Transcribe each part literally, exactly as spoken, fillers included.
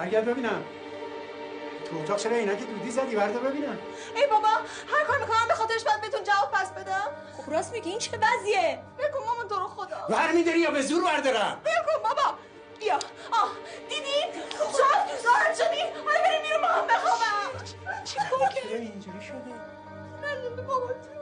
برگرد ببینم. تو اتاق چرا عینک دودی زدی؟ بردا ببینم. ای بابا هر کار میکنم به خاطرش باید بهتون جواب پس بدم. خب راست میگی این چه وضعیه؟ ول کن مامان تو رو خدا. برمی‌داری یا به زور بردارم؟ ول کن بابا. بیا. آه دیدی؟ شاید تو ساعت شدی. حالا بریم بیرون با هم بخوابم. چی کار کردی؟ اینجوری شده؟ نمیدونم بابا جون.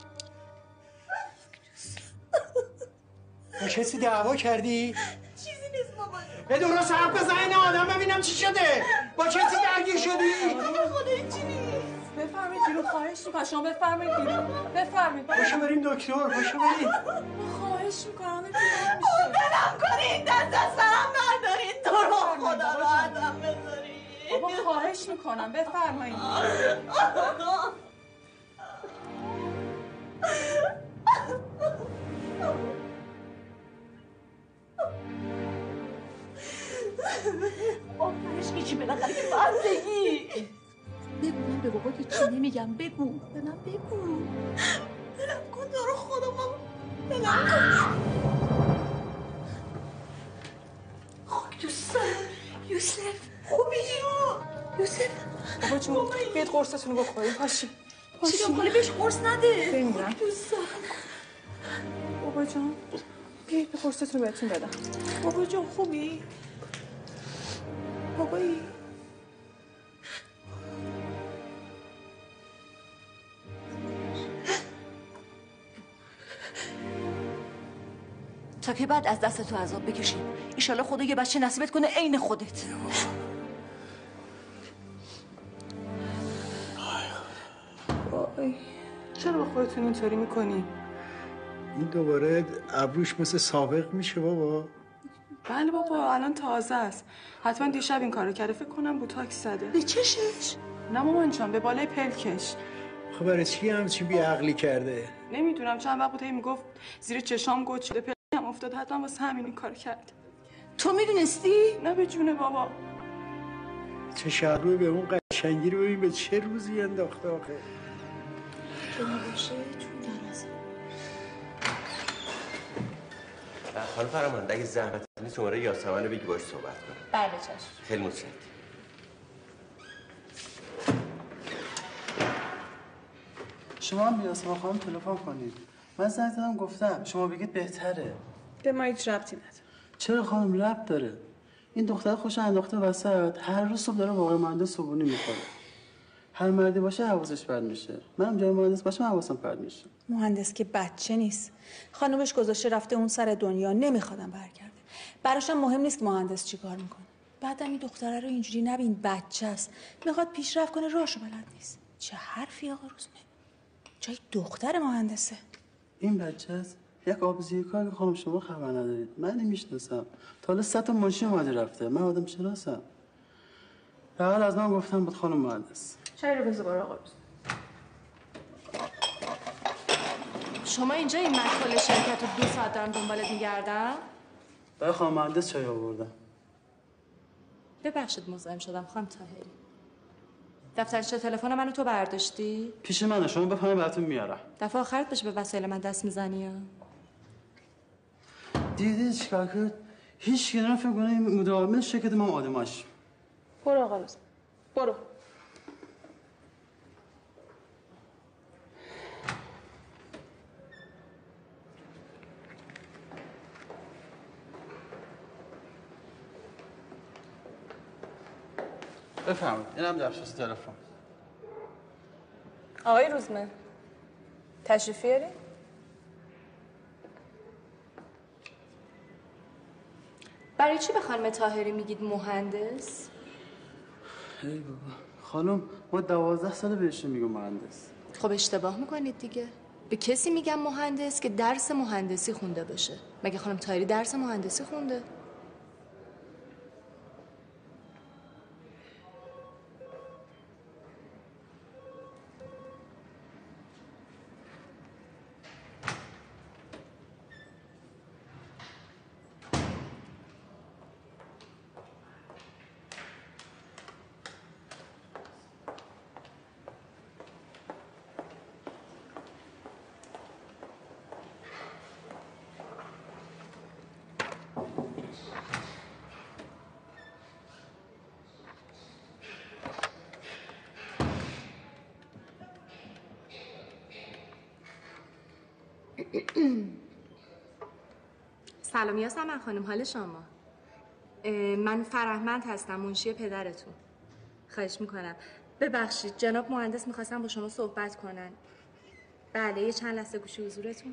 با کسی دعوا کردی؟ چیزی نیست بابا جون. به درست حرف بزن این آدم ببینم چی شده. با کسی درگیر شدی؟ به خدا این چی نیست. بفرمایید بیرون خواهش میکنم شما بفرمایید بیرون. بفرمایید. باشو بریم دکتر باشو بریم. خواهش میکنم نمیدونم میشه. دلم کنین دست از سرم بردارین تو رو خدا راحتم بذارین. بابا خواهش میکنم بفرمایید. آخرش که چی بالاخره که باید بگی. بگو من به بابا که چی نمیگم. بگو به من بگو. بلم کن تو رو خدا ماما. بلم کن. خب دوستان یوسف خوبی؟ یوسف بابا جون بیاید قرصتون رو بخوریم. پاشی پاشی. چی بخوری بهش قرص نده. بمیرم دوستان. بابا جون بیاید به قرصتون رو بهتون بدم. بابا جون خوبی؟ بابایی تا که بعد از دست تو عذاب بکشیم. ایشالا خدا یه بچه نصیبت کنه عین خودت. وای چرا با خودتون اینطوری میکنی؟ این دوباره ابروش مثل سابق میشه بابا. بله بابا الان تازه است. حتما دیشب این کارو کرده. فکر کنم بوتاکس زده. به چشش؟ نه مامان جان به بالای پلکش. خب برای چی همچین بیعقلی کرده؟ نمیدونم چند وقت بود هی میگفت زیر چشام گوت شده پلکم افتاد. حتما واسه همین این کارو کرد. تو میدونستی؟ نه به جون بابا. چه شهروی به اون قشنگی رو ببین به چه روزی انداخته آخه. که نباشه چون درازه. خانم فرمانده اگه زحمت نیست شماره یاسمن رو بگی باش صحبت کنم. بله چشم. خیلی متشکرم. شما هم به یاسمن خانم تلفن کنید. من زنگ زدم گفتم شما بگید بهتره. به ما هیچ ربطی نداره. چرا خانم ربط داره؟ این دختر خوش انداخته وسط. هر روز صبح داره واقعا مهندس صبحونی میخوره. هر مردی باشه حواسش پرت میشه. منم جای مهندس باشم حواسم پرت میشه. مهندس که بچه نیست. خانومش گذاشته رفته اون سر دنیا نمیخوادم برگرده. براشم مهم نیست که مهندس چیکار میکنه. بعدم این دختره رو اینجوری نبین بچه است. میخواد پیشرفت کنه راهشو بلد نیست. چه حرفی آقا روزمه. جای دختر مهندسه. این بچه است. یک آبزی کار که خانم شما خبر ندارید. من نمیشناسم. تا حالا صد تا ماشین اومده رفته. من آدم شناسم. به حال از من گفتم بود خانم مهندس. چای رو بذار آقا روز. شما اینجا این مکتب شرکت رو دو ساعت دارم دنبالت میگردم. برای خانم مهندس چای آوردم. ببخشید مزاحم شدم خانم طاهری. دفترچه تلفن منو تو برداشتی؟ پیش منه شما بفهمید براتون میارم. دفعه آخرت بشه به وسایل من دست میزنی یا؟ دیدی چیکار کرد؟ هیچ کی نفهم کنه این مدیر عامل شرکت ما آدماش. برو آقا روز. برو. بفهمید اینم دفترچه تلفن. آقای روزمه تشریف بیارین. برای چی به خانم طاهری میگید مهندس؟ ای بابا خانم ما دوازده ساله بهش میگم مهندس. خب اشتباه میکنید دیگه. به کسی میگم مهندس که درس مهندسی خونده باشه. مگه خانم طاهری درس مهندسی خونده؟ سلام یاسمن خانم، حال شما؟ من فرهمند هستم، منشی پدرتون. خواهش میکنم. ببخشید جناب مهندس میخواستم با شما صحبت کنن. بله یه چند لحظه گوشی حضورتون.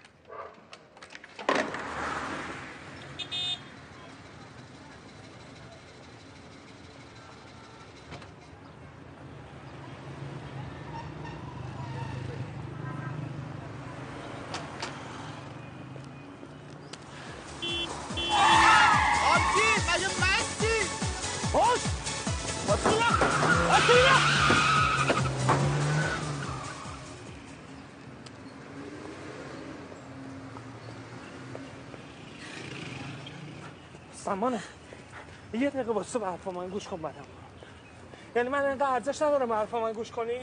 سامانه یه دقیقه واسه به حرفا من گوش کن بعدم. یعنی من اینقدر ارزش ندارم به حرفا من گوش کنی؟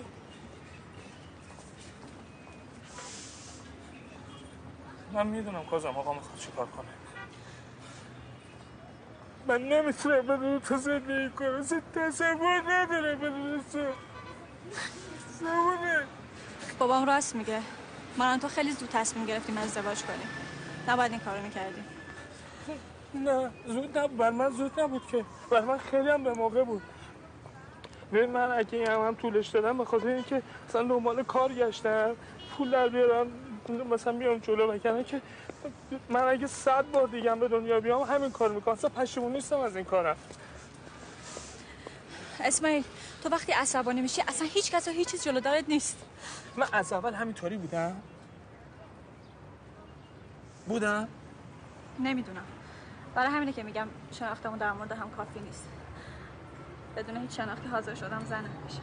من میدونم کازم آقا میخواد چی کار کنه. من نمیتونم بدون تو زندگی کنم. تصور نداره بدون تو. سامانه بابام راست میگه. من تو خیلی زود تصمیم گرفتیم ازدواج کنیم. نباید این کارو میکردیم. نه زود نبود. بر من زود نبود که. بر من خیلی هم به موقع بود. ببین من اگه این هم, هم طولش دادم به خاطر اینکه مثلا دنبال کار گشتم پول در بیارم مثلا بیام جلو بکنه که من اگه صد بار دیگه هم به دنیا بیام همین کار میکنم. اصلا پشیمون نیستم از این کارم. اسماعیل تو وقتی عصبانی میشی اصلا هیچ کس و هیچ چیز جلو دارت نیست. من از اول همینطوری بودم. بودم؟ نمیدونم. برای همینه که میگم شناختمون در مورد هم کافی نیست. بدون هیچ شناختی حاضر شدم زنم بشه.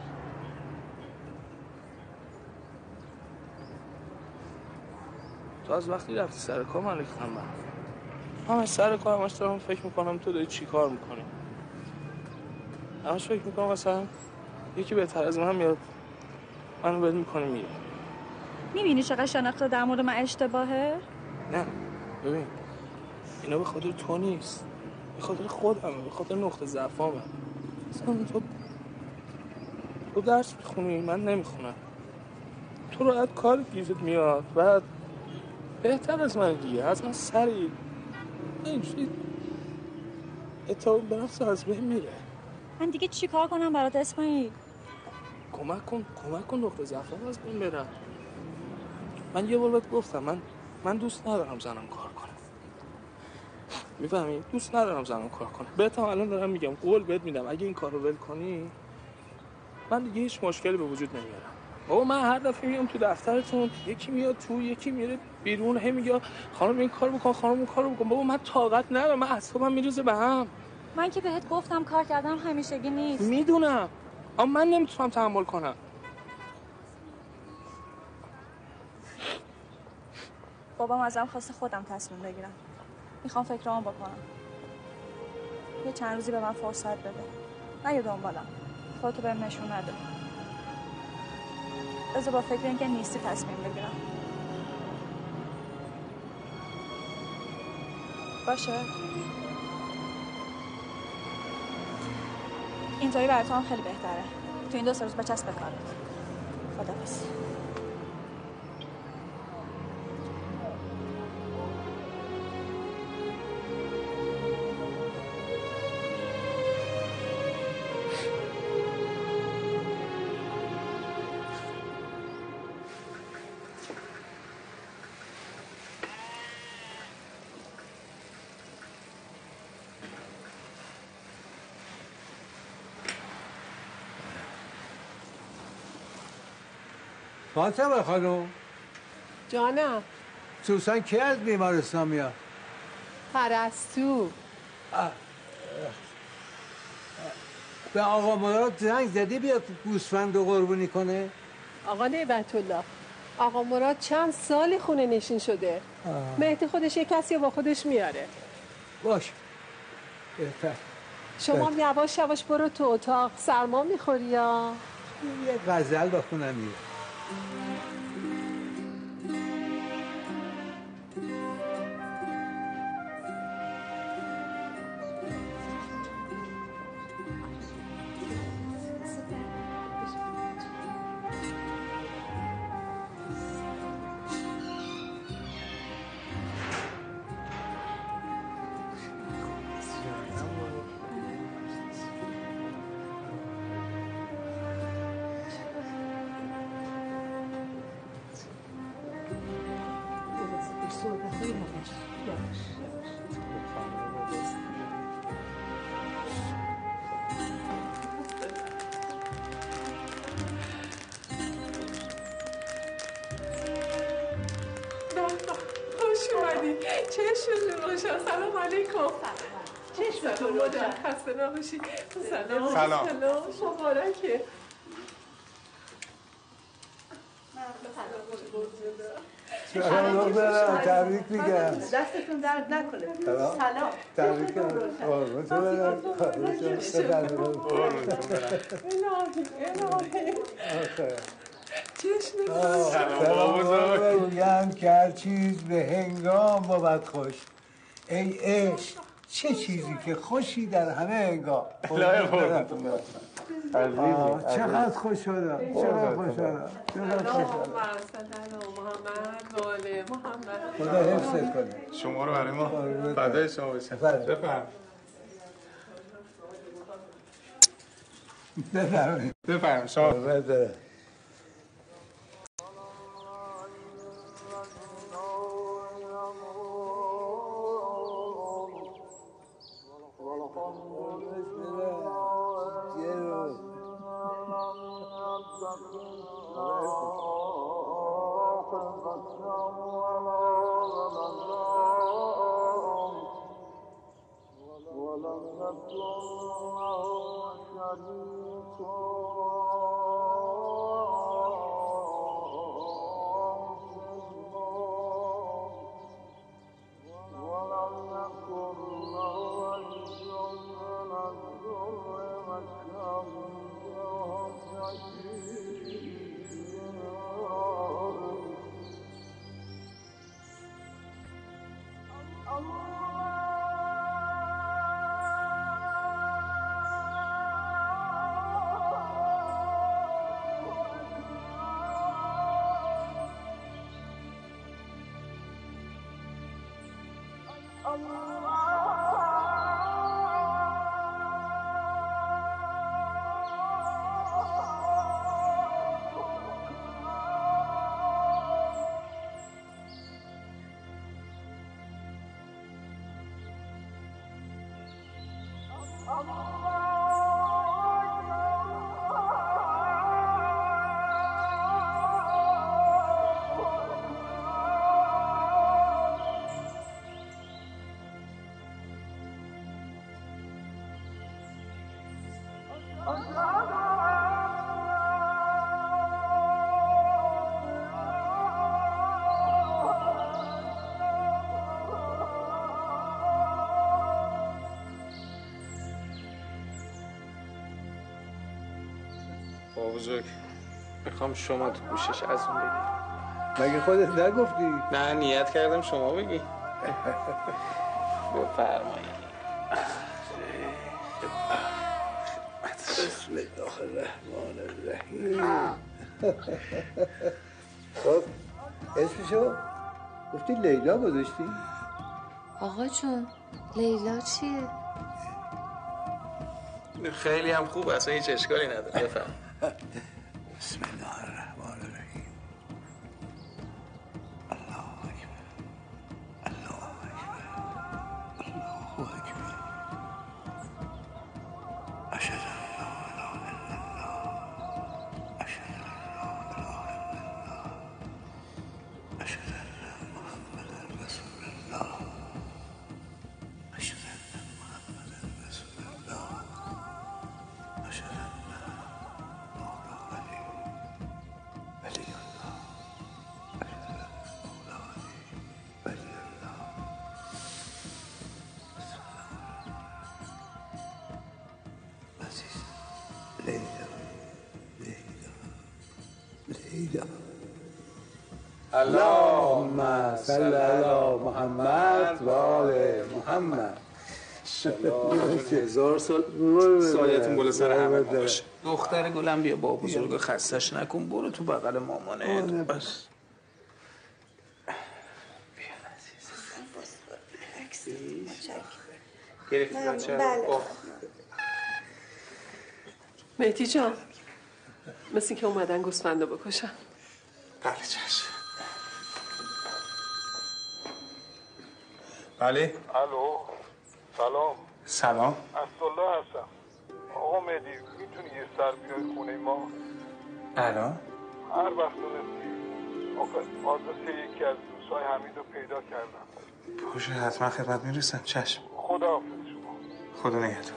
تو از وقتی رفتی سر کار من ریختم برم. همه سر کار همش دارم فکر میکنم تو داری چی کار میکنی. همش فکر میکنم مثلا یکی بهتر از من میاد منو بد میکنه میره. میبینی چقدر شناخته در مورد من اشتباهه؟ نه ببین اینا به خاطر تو نیست، به خاطر خودمه، به خاطر نقطه ضعفامه. مثلا تو تو درس میخونی من نمیخونم. تو راحت کار گیرت میاد بعد بهتر از من دیگه از من سری اینجوری اعتماد به نفس از بین میره. من دیگه چی کار کنم برات اسماعیل؟ کمک کن کمک کن نقطه ضعفام از بین برم. من یه بار بهت گفتم من من دوست ندارم زنم کار کنه. میفهمی؟ دوست ندارم زنم کار کنه. بهت هم الان دارم میگم قول بهت میدم اگه این کارو ول کنی من دیگه هیچ مشکلی به وجود نمیارم. بابا من هر دفعه میام تو دفترتون یکی میاد تو یکی میره بیرون هم میگه خانم این کارو بکن خانم اون کارو بکن. بابا من طاقت ندارم. من اعصابم میریزه به هم. من که بهت گفتم کار کردم همیشگی نیست. میدونم اما من نمیتونم تحمل کنم. بابام ازم خواسته خودم تصمیم بگیرم. میخوام فکرامو بکنم. یه چند روزی به من فرصت بده. نه یه دنبالم. خودتو بهم نشون نده. بذار با فکر اینکه نیستی تصمیم بگیرم. باشه؟ اینطوری برای تو هم خیلی بهتره. تو این دو سه روز بچسب به کارت. خداحافظ. فاطمه خانم جانم سوسن کی از بیمارستان میاد؟ پرستو به آقا مراد زنگ زدی بیاد گوسفند و قربونی کنه؟ آقا نعمت الله آقا مراد چند سالی خونه نشین شده. مهدی خودش یه کسی با خودش میاره. باش بهتر. شما هم یواش یواش برو تو اتاق سرما میخوری یا یه غزل بخونم میره. صحبت‌های همش باش. خوش اومدی. چشمتون روشن. سلام علیکم. چشمتون روشن. خسته نباشی. سلام. سلام. سلام. مبارکه. سلام دارم. تبریک میگم. دستتون درد نکنه. سلام. تبریک میگم. قربونتون برم. قربونتون برم. الهی. آخه. چشمتون. سلام بزرگ. میگم که هر چیز به هنگام بود خوش. ای عشق چه چیزی که خوشی در همه هنگام. الهی قربونتون برم. چقدر خوش شدم. چقدر خوش شدم. چقدر خوش شدم. سلام محمد واله محمد. خدا حفظت کنه. شما رو برای ما فدای شما بشم. بفرم. بفرمایید. بفرم شما. بزرگ میخوام شما تو گوشش از اون بگی. مگه خودت نگفتی؟ نه نیت کردم شما بگی. بفرمایید. بسم الله الرحمن الرحیم. خب اسمشو گفتی لیلا گذاشتی؟ آقا جون لیلا چیه؟ خیلی هم خوب اصلا هیچ اشکالی نداره. بفرم. بسم الله الرحمن الرحیم. الله اکبر. الله اکبر. الله اکبر. اشهد ان لا اله الا الله. اشهد ان لا اله الا الله. اشهد ان محمد رسول الله. اشهد ان محمد رسول الله. اشهد ان اللهم صل علی محمد و آل محمد. هزار سال سایتون بالا سر همه باشه. دختر گلم بیا با بزرگ خستش نکن. برو تو بغل مامانه. بس گرفتی بچه رو؟ مهدی جان مثل این که اومدن گوسفنده بکشن. بله چشم. بله. الو سلام. سلام. اسدالله هستم. آقا مهدی میتونی یه سر بیای خونه ما؟ الان؟ هر وقت دونستی. آقا آدرس یکی از دوستای حمید رو پیدا کردم. باشه حتما خدمت میرسم. چشم. خدا حافظ شما. خدا نگهدار.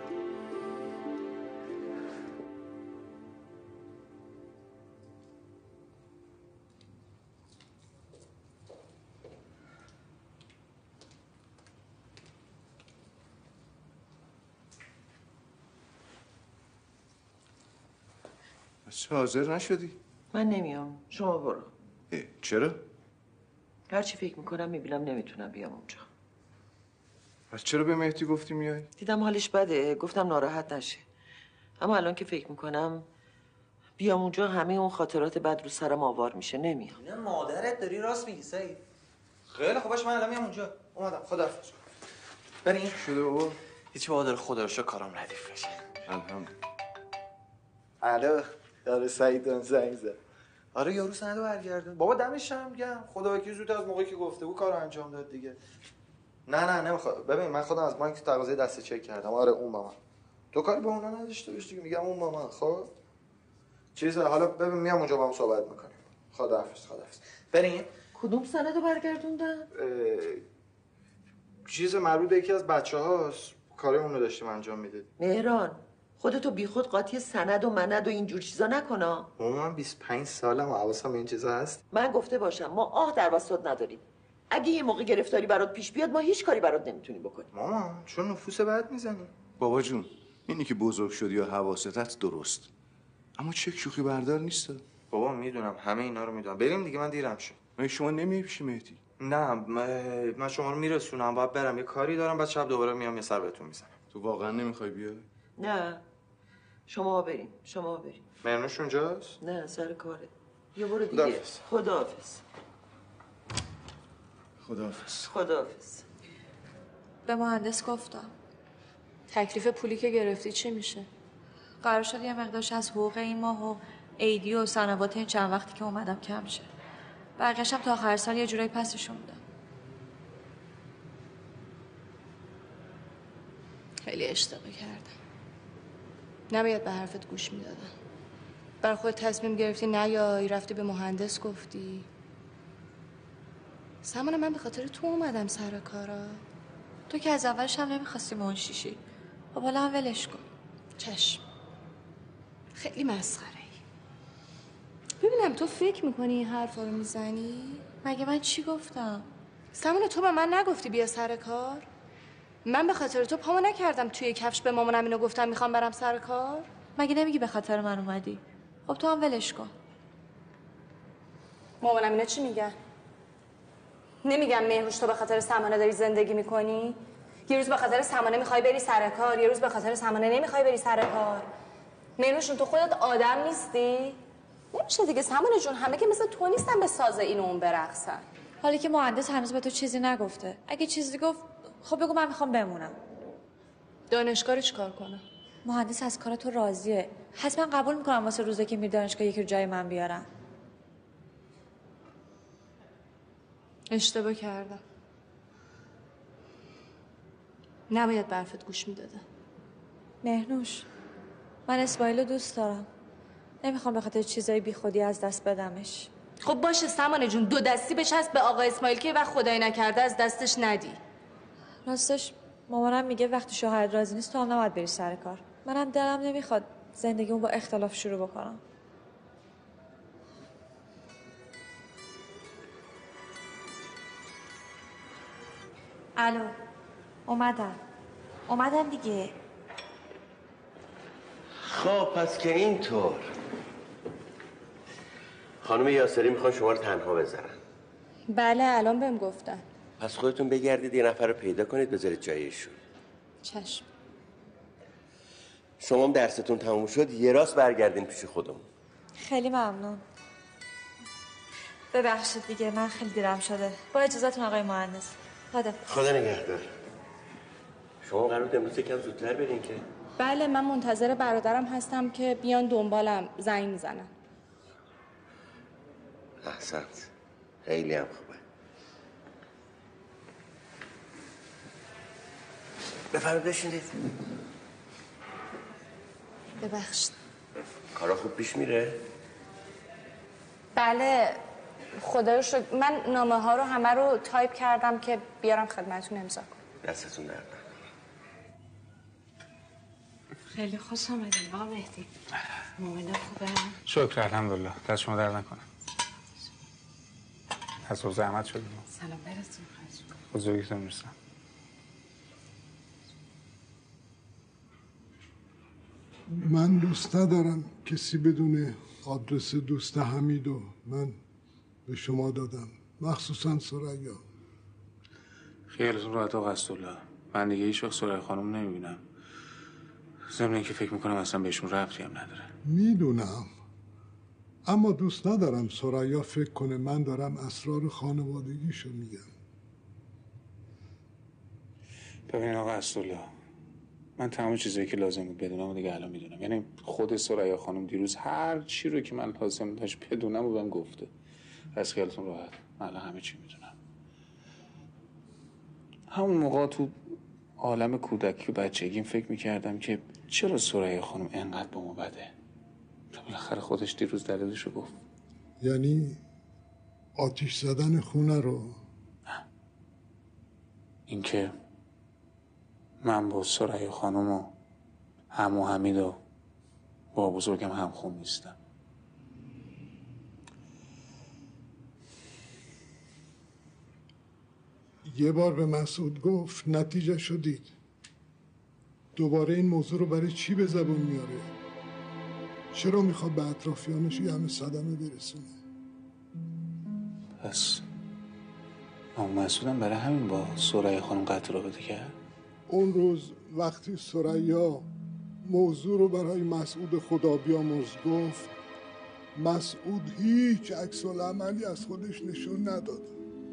چه حاضر نشدی؟ من نمیام. شما برو. چرا؟ هرچی فکر میکنم میبینم نمیتونم بیام اونجا. پس چرا به مهدی گفتی میای؟ دیدم حالش بده. گفتم ناراحت نشه. اما الان که فکر میکنم بیام اونجا همه اون خاطرات بد رو سرم آوار میشه. نمیام. نه مادرت داری راست میگی سعید. خیلی خوب باش من الان میام اونجا. اومدم. خداحافظ. بریم. شده بابا؟ هیچ بابا داره خدا رو شکر کارم ردیف بشه. الحمدلله. الو داره سعید زنگ زد. آره یارو سندو برگردون. بابا دمش هم گرم. خدا وکیل زود از موقعی که گفته بود کارو انجام داد دیگه. نه نه نمیخواد. ببین من خودم از بانک تقاضای دسته چک کردم. آره اون با من. تو کاری به اونا نداشته باش دیگه. میگم اون با من. خب چیزا حالا ببین میام اونجا با هم صحبت میکنیم. خداحافظ. خداحافظ. بریم. کدوم سندو برگردوندن؟ چیز مربوط به یکی از بچه‌هاست. کار اون رو داشتیم انجام میداد. مهران خودتو بیخود قاطی سند و مند و اینجور چیزا نکنا. من بیست و پنج سالم و حواسم به این چیزا هست. من گفته باشم ما آه در وسط نداریم. اگه یه موقع گرفتاری برات پیش بیاد ما هیچ کاری برات نمیتونیم بکنیم. مامان چون نفوس بد میزنی. بابا جون اینی که بزرگ شدی یا حواست درست، اما چک شوخی بردار نیست. بابا میدونم همه اینا رو میدونم. بریم دیگه من دیرم شد. مگه شما نمیای پیش مهدی؟ نه من شما رو میرسونم. باید برم یه کاری دارم. بعد شب دوباره میام یه سر بهتون میزنم. تو واقعا نمیخوای بیای؟ نه شما بریم. شما بریم. مرنوش اونجاست؟ نه سر کاره. یه برو دیگه. خداحافظ. خداحافظ. خداحافظ. به مهندس گفتم تکلیف پولی که گرفتی چی میشه؟ قرار شد یه مقدارش از حقوق این ماه و ایدی و سنوات این چند وقتی که اومدم کم شه. بقیه‌شم تا آخر سال یه جورایی پسشون میدم. خیلی اشتباه کردم. نباید به حرفت گوش میدادم. بر خود تصمیم گرفتی نیای، رفتی به مهندس گفتی. سمانه من به خاطر تو اومدم سر کارا. تو که از اولش هم نمیخواستی منشیشی. خب حالا هم ولش کن. چشم. خیلی مسخره ای. ببینم تو فکر میکنی این حرفا رو میزنی؟ مگه من چی گفتم؟ سمانه تو به من نگفتی بیا سر کار؟ من به خاطر تو پامو نکردم توی کفش به مامانم اینو گفتم میخوام برم سر کار؟ مگه نمیگی به خاطر من اومدی؟ خب تو هم ولش کن. مامانم اینا چی میگن؟ نمیگم مهروش تو به خاطر سمانه داری زندگی میکنی؟ یه روز به خاطر سمانه میخوای بری سر کار، یه روز به خاطر سمانه نمیخوای بری سر کار. مهروشون تو خودت آدم نیستی؟ نمیشه دیگه سمانه جون، همه که مثل تو نیستن به ساز این و اون برقصن. حالا که مهندس هنوز به تو چیزی نگفته. اگه چیزی گفت خب بگو من میخوام بمونم. دانشگاه رو چیکار کنم؟ مهندس از کار تو راضیه. حتما قبول میکنم واسه روزی که میری دانشگاه یکی رو جای من بیارن. اشتباه کردم. نباید به حرفت گوش میدادم. مهنوش من اسماعیل رو دوست دارم. نمیخوام به خاطر چیزای بی خودی از دست بدمش. خب باشه سمانه جون، دو دستی بچسب به آقا اسماعیل که وقت خدای نکرده از دستش ندی. راستش مامانم میگه وقتی شوهرت راضی نیست تو هم نباید بری سر کار. منم دلم نمیخواد زندگیمو با اختلاف شروع بکنم. الو اومدم اومدم دیگه. خب پس که اینطور خانم یاسری میخوان شما رو تنها بذارن. بله الان بهم گفتن. پس خودتون بگردید یه نفر رو پیدا کنید بذارید جایشون. چشم. شما هم درستون تموم شد یه راست برگردین پیش خودمون. خیلی ممنون. ببخشید دیگه من خیلی دیرم شده. با اجازهتون آقای مهندس. خدا خدا نگهدار. شما قرار بود امروز یکم زودتر برین که؟ بله من منتظر برادرم هستم که بیان دنبالم زنگ میزنن. احسنت. خیلی هم خوبه. بفرمایید بشینید. ببخشید. کارا خوب پیش میره؟ بله خدا رو شکر. من نامه ها رو همه رو تایپ کردم که بیارم خدمتتون امضا کنم. دستتون درد نکنه. خیلی خوش آمدید آقا مهدی. مامانت خوبه؟ شکر الحمدلله. دست شما درد نکنه. از صبح زحمت شدیم. سلام برسون خواهش می‌کنم. بزرگیتون میرسم. من دوست ندارم کسی بدونه آدرس دوست حمیدو من به شما دادم، مخصوصا ثریا. خیالتون راحت آقا اسدالله. من دیگه هیچ وقت ثریا خانم نمیبینم. ضمن اینکه فکر میکنم اصلا بهشون ربطی هم نداره. میدونم، اما دوست ندارم ثریا فکر کنه من دارم اسرار خانوادگیشو میگم. ببینید آقا اسدالله، من تمام چیزایی که لازم بود بدونم دیگه الان میدونم. یعنی خود ثریا خانم دیروز هر چی رو که من لازم داشت بدونم و بهم گفته. از خیالتون راحت، من الان همه چی میدونم. همون موقع تو عالم کودکی و بچگیم فکر میکردم که چرا ثریا خانم انقدر با ما بده. بالاخره خودش دیروز دلیلشو گفت. یعنی آتیش زدن خونه رو؟ اینکه من با ثریا خانم و عمو حمید و با بزرگم همخون نیستم. یه بار به مسعود گفت نتیجه شدید. دوباره این موضوع رو برای چی به زبان میاره؟ چرا میخواد به اطرافیانش یه همه صدمه برسونه؟ پس عمو مسعودم برای همین با ثریا خانم قطع رابطه کرد؟ اون روز وقتی ثریا موضوع رو برای مسعود خدا بیامرز گفت، مسعود هیچ عکس العملی از خودش نشون نداد.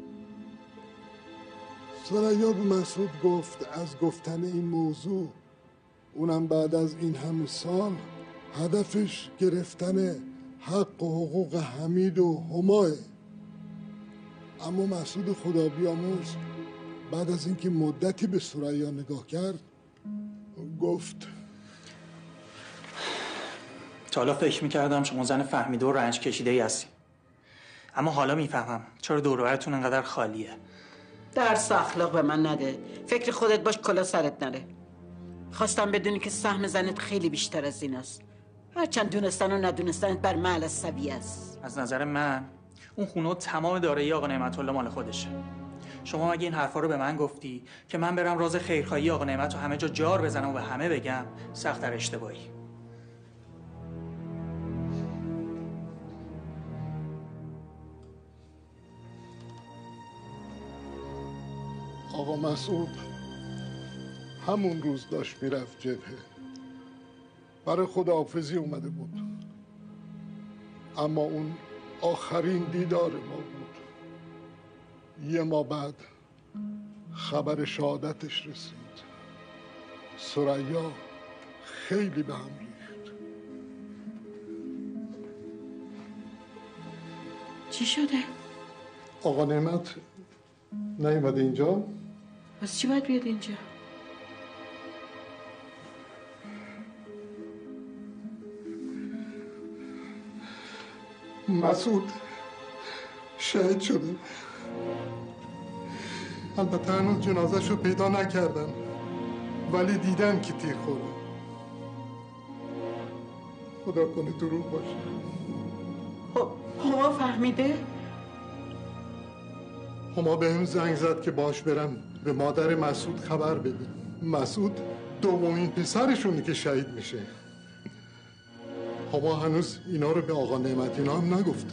ثریا به مسعود گفت از گفتن این موضوع، اونم بعد از این همه سال، هدفش گرفتن حق و حقوق حمید و هماه. اما مسعود خدا بیامرز بعد از اینکه مدتی به ثریا نگاه کرد گفت تا حالا فکر میکردم شما زن فهمیده و رنج کشیده ای هستی، اما حالا میفهمم چرا دور و برتون انقدر خالیه. درس اخلاق به من نده، فکر خودت باش کلا سرت نره. خواستم بدونی که سهم زنت خیلی بیشتر از این است، هرچند دونستن و ندونستنت بر من از سویه است. از نظر من اون خونه و تمام دارایی آقا نعمت الله مال خودشه. شما مگه این حرفا رو به من گفتی که من برم راز خیرخواهی آقا نعمت رو همه جا جار بزنم و به همه بگم؟ سخت در اشتباهی. آقا مسعود همون روز داشت میرفت جبهه، برای خداحافظی اومده بود، اما اون آخرین دیدار ما بود. یه ماه بعد خبر شهادتش رسید. ثریا خیلی به هم ریخت. چی شده؟ آقا نعمت نیومده اینجا؟ پس چی باید بیاد اینجا؟ مسعود شهید شده. البته هنوز جنازه‌شو پیدا نکردن، ولی دیدن که تیر خورده. خدا کنه دروغ باشه. هما فهمیده؟ هما بهم زنگ زد که باش برم به مادر مسعود خبر بده. مسعود دومین پسرشونه که شهید میشه. هما هنوز اینا رو به آقا نعمت اینا هم نگفته.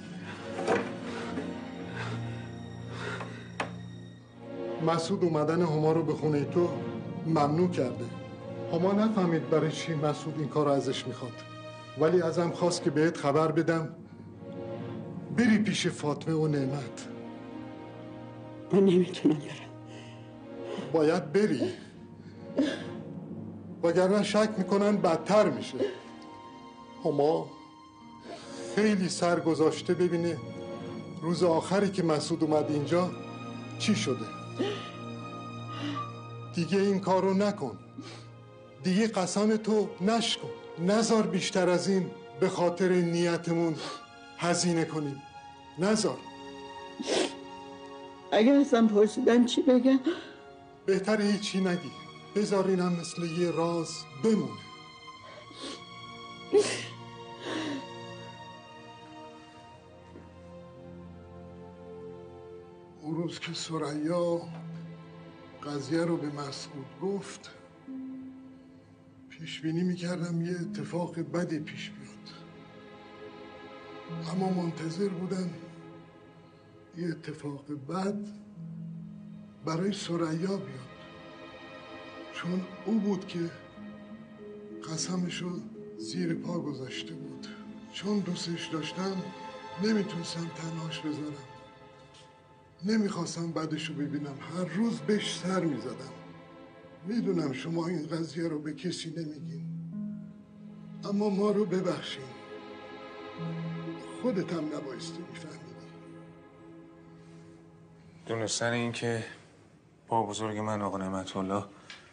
مسعود اومدن هما رو به خونه تو ممنوع کرده. هما نفهمید برای چی مسعود این کار رو ازش میخواد، ولی ازم خواست که بهت خبر بدم بری پیش فاطمه و نعمت. من نمیتونم برم. باید بری، وگرنه شک میکنن بدتر میشه. هما خیلی سر گذاشته ببینه روز آخری که مسعود اومد اینجا چی شده. دیگه این کارو نکن. دیگه قسم تو نشکن. نذار بیشتر از این به خاطر نیتمون هزینه کنیم. نذار. اگر ازم پرسیدن چی بگم؟ بهتره هیچی نگی. بذار اینم مثل یه راز بمونه. اون روز که ثریا قضیه رو به مسعود گفت پیش بینی میکردم یه اتفاق بدی پیش بیاد، اما منتظر بودم یه اتفاق بد برای ثریا بیاد، چون او بود که قسمشو زیر پا گذاشته بود. چون دوستش داشتم نمیتونستم تنهاش بذارم، نمیخواستم بعدشو ببینم، هر روز بهش سر میزدم. میدونم شما این قضیه رو به کسی نمیگین، اما ما رو ببخشین. خودت هم نبایستی میفهمیدی. دونستن این که با بزرگ من آقا نعمت الله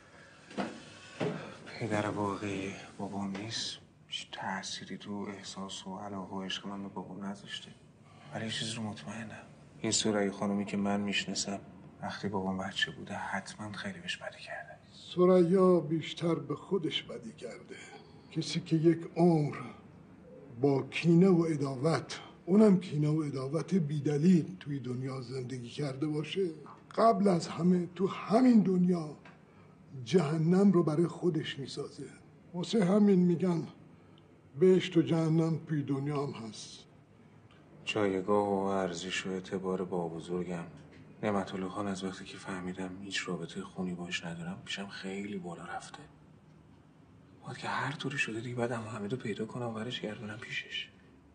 پدر واقعی بابام نیست، هیچ تأثیری تو احساس و علاقه و عشق من به بابام نذاشته. ولی یه چیز رو مطمئنم، این ثریا خانومی که من میشناسم وقتی بابام بچه بوده حتما خیلی بهش بدی کرده. ثریا بیشتر به خودش بدی کرده. کسی که یک عمر با کینه و عداوت، اونم کینه و عداوت بیدلیل توی دنیا زندگی کرده باشه، قبل از همه تو همین دنیا جهنم رو برای خودش میسازه. واسه همین میگن بهشت و جهنم توی دنیا هم هست. جایگاه و ارزش و اعتبار با بزرگم نعمت الله خان از وقتی که فهمیدم هیچ رابطه خونی باش ندارم پیشم خیلی بالا رفته. باید که هر طوری شده دیگه باید عمو حمیدو پیدا کنم و برش گردونم پیشش.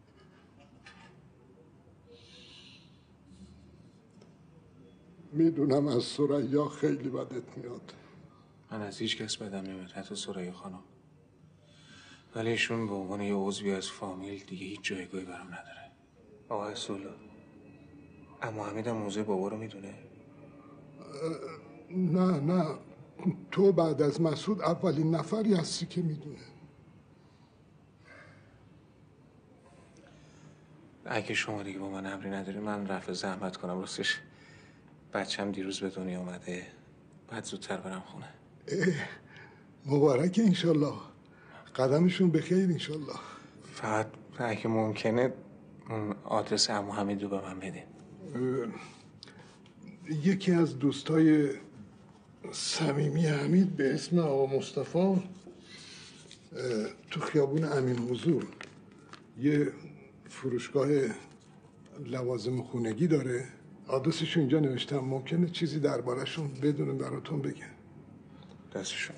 میدونم از ثریا خیلی بدت میاد. من از هیچ کس بدم نمیاد، حتی ثریا خانم. ولی ایشون به عنوان یه عضوی از فامیل دیگه هیچ جایگاهی برام نداره. آقا اصولا عمو حمید هم موضوع بابا رو میدونه؟ نه نه، تو بعد از مسعود اولین نفری هستی که میدونه. اگه شما دیگه با من امری نداری من رفع زحمت کنم. راستش بچم دیروز به دنیا اومده، بعد زودتر برم خونه. مبارک انشالله، قدمشون بخیر انشالله. فقط اگه ممکنه اون آدرس عمو حمید رو به من بدین. یکی از دوستای صمیمی حمید به اسم آقا مصطفی تو خیابون امین حضور یه فروشگاه لوازم خونگی داره. آدرسشون اینجا نوشتم، ممکنه چیزی درباره‌شون بدونم براتون بگم. دستشون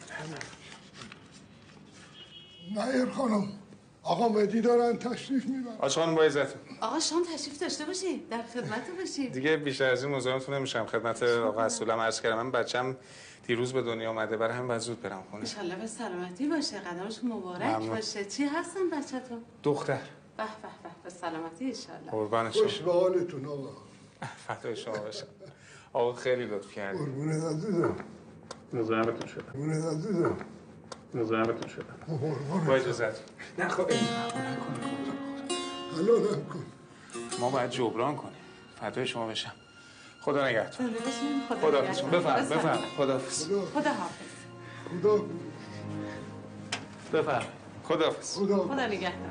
نایر خانم، آقا مهدی دارن تشریف میبرن. آقا خانم با عزتون. آقا شام تشریف داشته باشی، در خدمت باشی. دیگه بیشتر از این مزاحمتون نمیشم. خدمت آقا اصولم عرض کردم من بچم دیروز به دنیا اومده، برای همین باید زود برم خونه. ان شاءالله به سلامتی باشه، قدمشون مبارک ممنون. باشه. چی هستن بچه‌تون؟ دختر. به به به، به سلامتی ان شاءالله. قربانتون. خوش به حالتون آقا. فدای شما باشم. آقا خیلی لطف کردید. قربونت عزیزم. مزاحمتون شدم. قربونت عزیزم. مزاحمتون شدم. قربونت. با اجازهتون. نه خب حلالم کن. ما باید جبران کنیم. فدای شما بشم. خدا نگهدار. خدا خدا نگهدار. حافظ. بفرم بفرم. خدا حافظ. خدا حافظ. خدا بفرم. خدا حافظ. خدا نگهدار.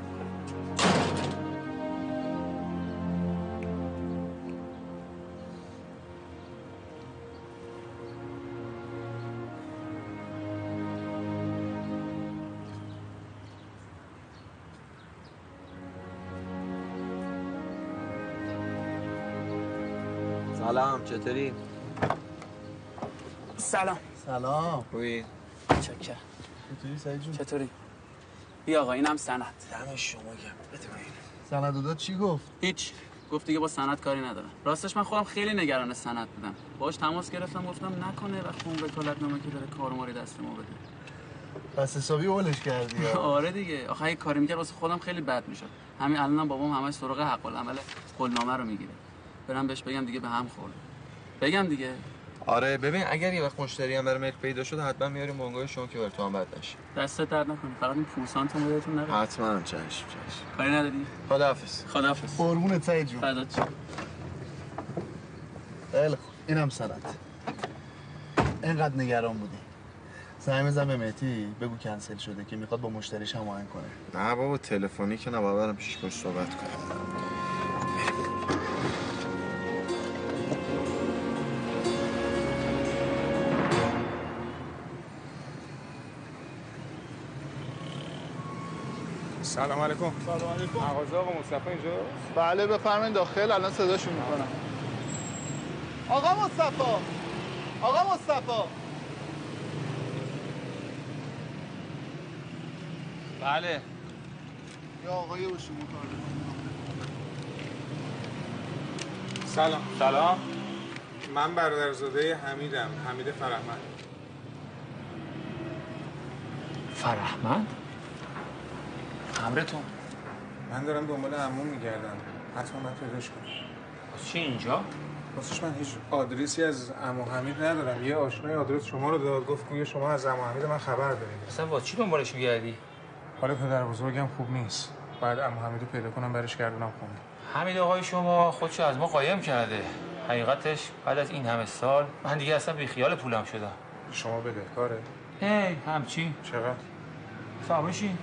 سلام، چطوری؟ سلام. سلام. خوبی؟ چکر. چطوری سعید جون؟ چطوری؟ بیا آقا اینم سند. دم شما گرم. بده من. سند داد چی گفت؟ هیچ. گفت دیگه با سند کاری ندارم. راستش من خودم خیلی نگران سند بودم. باهاش تماس گرفتم گفتم نکنه وقتی اون وکالتنامه که داره کارو دست ما بده. پس حسابی اولش کردی. آره دیگه. آخه اگه کاری میکرد واسه خودم خیلی بد میشد. همین الانم بابام همش سراغ حق العمل قولنامه رو میگیره. برام بهش بگم دیگه به هم خورد. بگم دیگه. آره ببین اگر یه وقت مشتری هم برای ملک پیدا شد حتما میاریم بنگاه شما که براتون بد نشه. دست درد نکنه، فقط این پوسانتو مودتون نره. حتما چشم چشم. کاری نداری؟ خداحافظ. خداحافظ. قربونت سعید جون. فدات شم. خیلی خوب اینم سند. اینقدر نگران بودی. زنگ بزن به مهدی بگو کنسل شده که میخواد با مشتریش هماهنگ کنه. نه بابا تلفنی که نه، باید برم پیش باش صحبت کنم. سلام علیکم. سلام علیکم. مغازه آقا مصطفی اینجاست؟ بله بفرمایید داخل، الان صداشون میکنم. آقا مصطفی. آقا مصطفی. بله. یا آقای باشی سلام. سلام. من برادرزاده حمیدم، حمید فرهمند. فرهمند؟ خبرتون؟ من دارم دنبال عموم میگردم. حتما باید پیداش کنم. چی اینجا؟ واسش من هیچ آدرسی از عمو حمید ندارم. یه آشنای آدرس شما رو داد، گفت گویا شما از عمو حمید من خبر دارید. اصلا واسه چی دنبالش میگردی؟ حالا پدر بزرگم خوب نیست. بعد عمو حمیدو پیدا کنم برش گردونم خونه. حمید آقای شما خودشو از ما قایم کرده. حقیقتش بعد از این همه سال من دیگه اصلا بی خیال پولم شدم. شما بده کاره؟ هی همچی؟ چقدر؟ فهمشی؟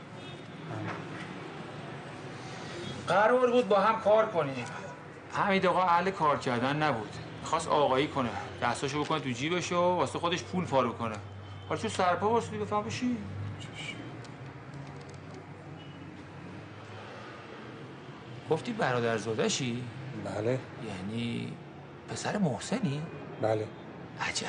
قرار بود با هم کار کنیم. حمید آقا اهل کار کردن نبود. می‌خواست آقایی کنه. دستاشو بکنه تو جیبش و واسه خودش پول پارو کنه. حالا چون سرپا واسه بفهمشی؟ گفتی برادرزاده‌شی؟ بله. یعنی پسر محسنی؟ بله. عجب.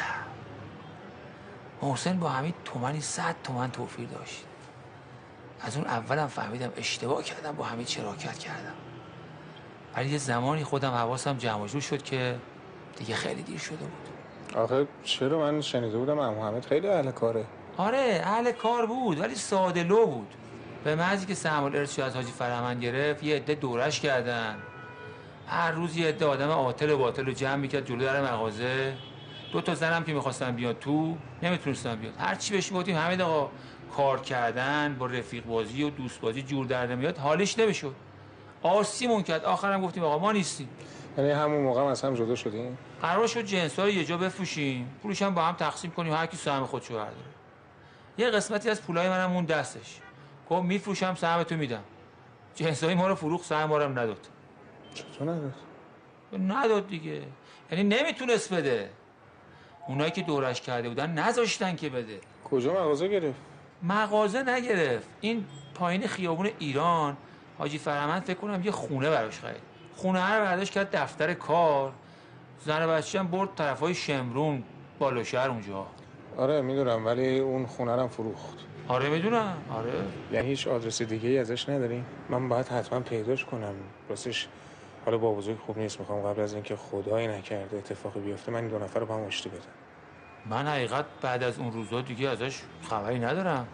محسن با حمید تومنی صد تومن توفیر داشت. از اون اولم فهمیدم اشتباه کردم با حمید شراکت کردم. ولی یه زمانی خودم حواسم جمع جور شد که دیگه خیلی دیر شده بود. آخه چرا من شنیده بودم عمو حمید خیلی اهل کاره. آره اهل کار بود ولی ساده لو بود. به محضی که سهم الارث از حاجی فرهمند گرفت یه عده دورش کردن. هر روز یه عده آدم عاطل و باطل رو جمع میکرد جلو در مغازه. دو تا زنم که میخواستن بیاد تو نمیتونستن بیاد. هر چی بهش میگفتیم حمید آقا کار کردن با رفیق بازی و دوست بازی جور در نمیاد، حالش نمیشد. آسیمون کرد. آخرام گفتیم آقا ما نیستیم. یعنی همون موقع هم از هم جدا شدیم؟ قرار شد جنس‌ها رو یه جا بفروشیم، پولش هم با هم تقسیم کنیم، هر کی سهم خودشو برداره. یه قسمتی از پولای منم مون دستش. گفت میفروشم سهمتو میدم. جنسای ما رو فروخت، سهم ما رو هم نداد. چطور نداد؟ نداد دیگه. یعنی نمیتونست بده. اونایی که دورش کرده بودن نذاشتن که بده. کجا مغازه گرفت؟ مغازه نگرفت. این پایین خیابون ایران حاجی فرهمند فکر کنم یه خونه براش خرید. خونه رو برداشت کرد دفتر کار. زن و بچه‌ش هم برد طرفای شمرون بالا شهر اونجا. آره میدونم ولی اون خونه رو فروخت. آره میدونم. آره. یعنی هیچ آدرس دیگه ای ازش نداریم؟ من باید حتما پیداش کنم. راستش حالا با بزرگ خوب نیست، میخوام قبل از اینکه خدایی نکرده اتفاقی بیفته من این دو نفر رو با هم آشتی بدم. من حقیقت بعد از اون روزا دیگه ازش خبری ندارم.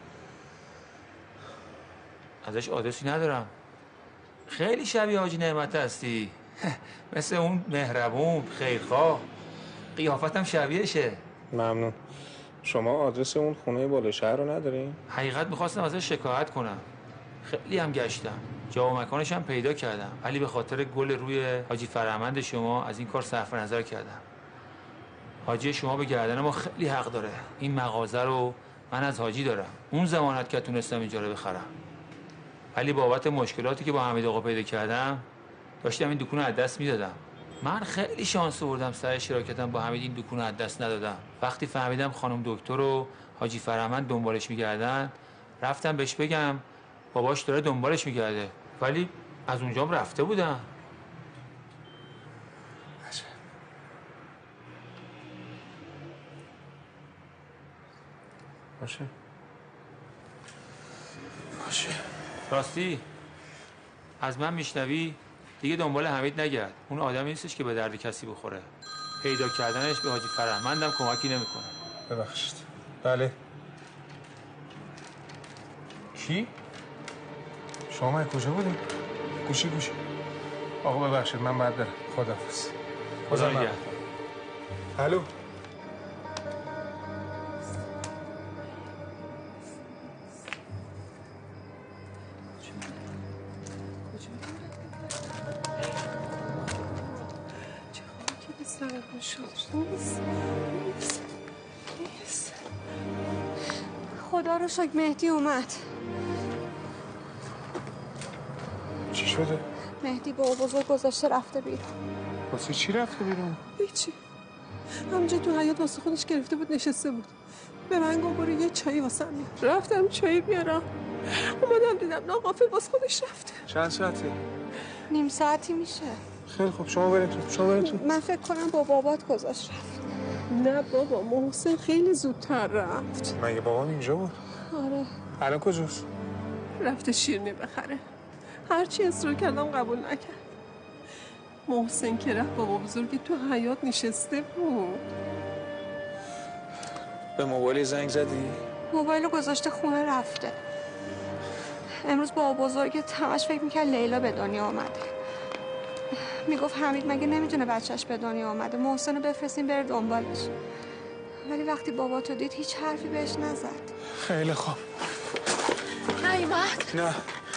ازش آدرسی ندارم. خیلی شبیه حاجی نعمت هستی. مثل اون مهربون خیرخواه. قیافتم شبیهشه. ممنون. شما آدرس اون خونه بالا شهر رو ندارین؟ حقیقت میخواستم ازش شکایت کنم. خیلی هم گشتم. جا و مکانش هم پیدا کردم. ولی به خاطر گل روی حاجی فرهمند شما از این کار صرف نظر کردم. حاجی شما به گردن ما خیلی حق داره. این مغازه رو من از حاجی دارم. اون ضمانت که تونستم اینجا رو بخرم. ولی بابت مشکلاتی که با حمید آقا پیدا کردم داشتم این دکون از دست میدادم. من خیلی شانس آوردم سر شراکتم با حمید این دکون از دست ندادم. وقتی فهمیدم خانم دکتر و حاجی فرهمند دنبالش میگردن رفتم بهش بگم باباش داره دنبالش میگرده. ولی از اونجام رفته بودم. باشه. باشه. راستی از من میشنوی دیگه دنبال حمید نگرد. اون آدمی نیستش که به درد کسی بخوره. پیدا کردنش به حاجی فرهمندم کمکی نمیکنه. ببخشید. بله. چی؟ شما من کجا بودی؟ گوشی گوشی. آقا ببخشید من بعد برم. خداحافظ. خدا نگهدار. الو. نیست نیست نیست. خدا رو شکر مهدی اومد. چی شده؟ مهدی با بزرگ گذاشته رفته بیرون. واسه چی رفته بیرون؟ هیچی. همونجا تو حیاط واسه خودش گرفته بود نشسته بود. به من گفت برو یه چایی واسه هم بیار. رفتم چایی بیارم. اومدم دیدم ناقافل واسه خودش رفته. چند ساعته؟ نیم ساعتی میشه. خیلی خوب شما برید تو. شما برید تو. من فکر کنم با بابات گذاشت رفت. نه بابا محسن خیلی زودتر رفت. مگه بابام اینجا بود؟ آره. الان کجاست؟ رفته شیرینی بخره. هرچی اصرار کردم قبول نکرد. محسن که رفت بابا بزرگی تو حیاط نشسته بود. به موبایل زنگ زدی؟ موبایل رو گذاشته خونه رفته. امروز بابا بزرگت همش فکر میکرد لیلا به دنیا آمده. میگفت حمید مگه نمیدونه بچهش به دنیا آمده، محسن رو بفرستیم بره دنبالش. ولی وقتی بابا تو دید هیچ حرفی بهش نزد. خیلی خوب. نیومد؟ نه.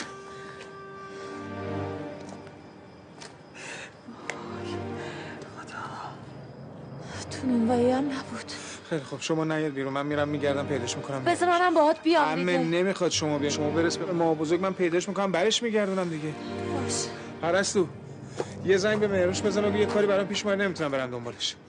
تو نونوایی هم نبود. خیلی خوب شما نیاد بیرون، من میرم میگردم پیداش میکنم. بذار منم باهات بیام. عمه نمیخواد شما بیا، شما برس به ما بزرگ، من پیداش میکنم برش میگردونم دیگه. باش. پرستو یه زنگ به مهروش بزن و یه کاری برام پیش اومد، نمیتونم برم دنبالش.